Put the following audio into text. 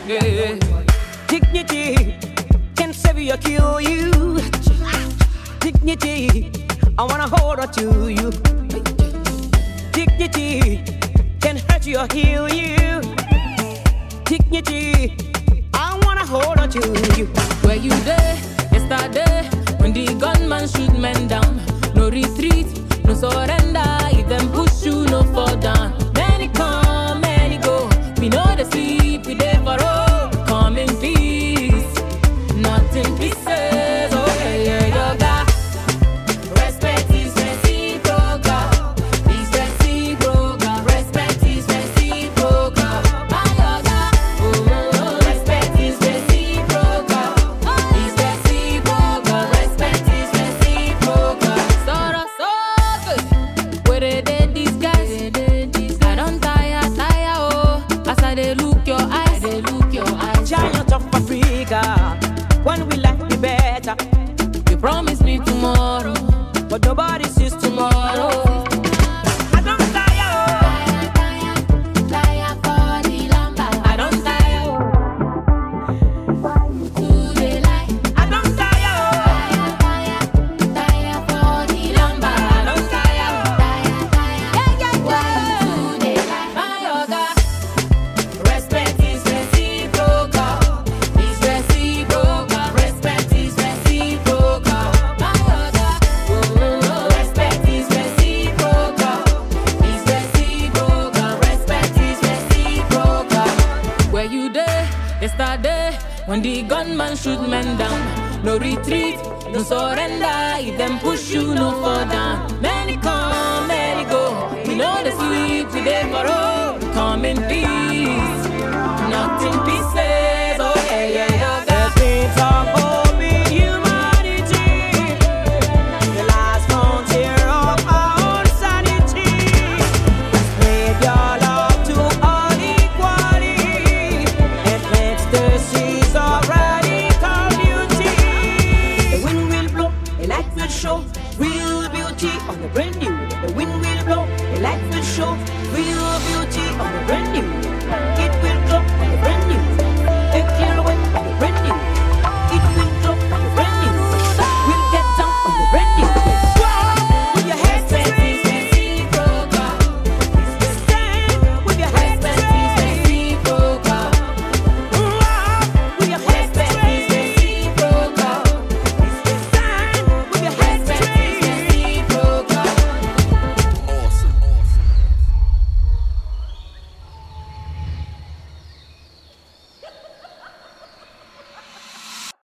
Yeah. Dignity can save you or kill you. Dignity, I wanna hold on to you. Dignity can hurt you or heal you. Dignity, I wanna hold on to you. Where you there, yesterday, when the gunman shoot men down. No retreat, no surrender. If them push you, no fall down. Many come, many go. We know the sleep, we there for all. Come in peace, not in pieces. Oh yeah, yeah, yoga. Respect is reciprocal. Is reciprocal. Respect is reciprocal. My yoga. Oh, respect is reciprocal. Is reciprocal. Respect is reciprocal. Sorrow, so good. Where they disguise? I don't tire, oh. As I they look your eyes, Giant of Africa, when we like the better. You promise me tomorrow, But nobody sees tomorrow. I don't tire, tire for the lumber. I don't tire, To the light, I don't tire, tire for the lumber. I don't tire. To the light, my yoga. Respect is reciprocal. Is reciprocal. Respect is reciprocal. My yoga. Respect is reciprocal. Is reciprocal. Respect is reciprocal. Where you there, yesterday, when the gunman shoot men down. No retreat, no surrender. If them push you, no fall down. Many come, many go. We know the sleep, we there for all. Come in peace.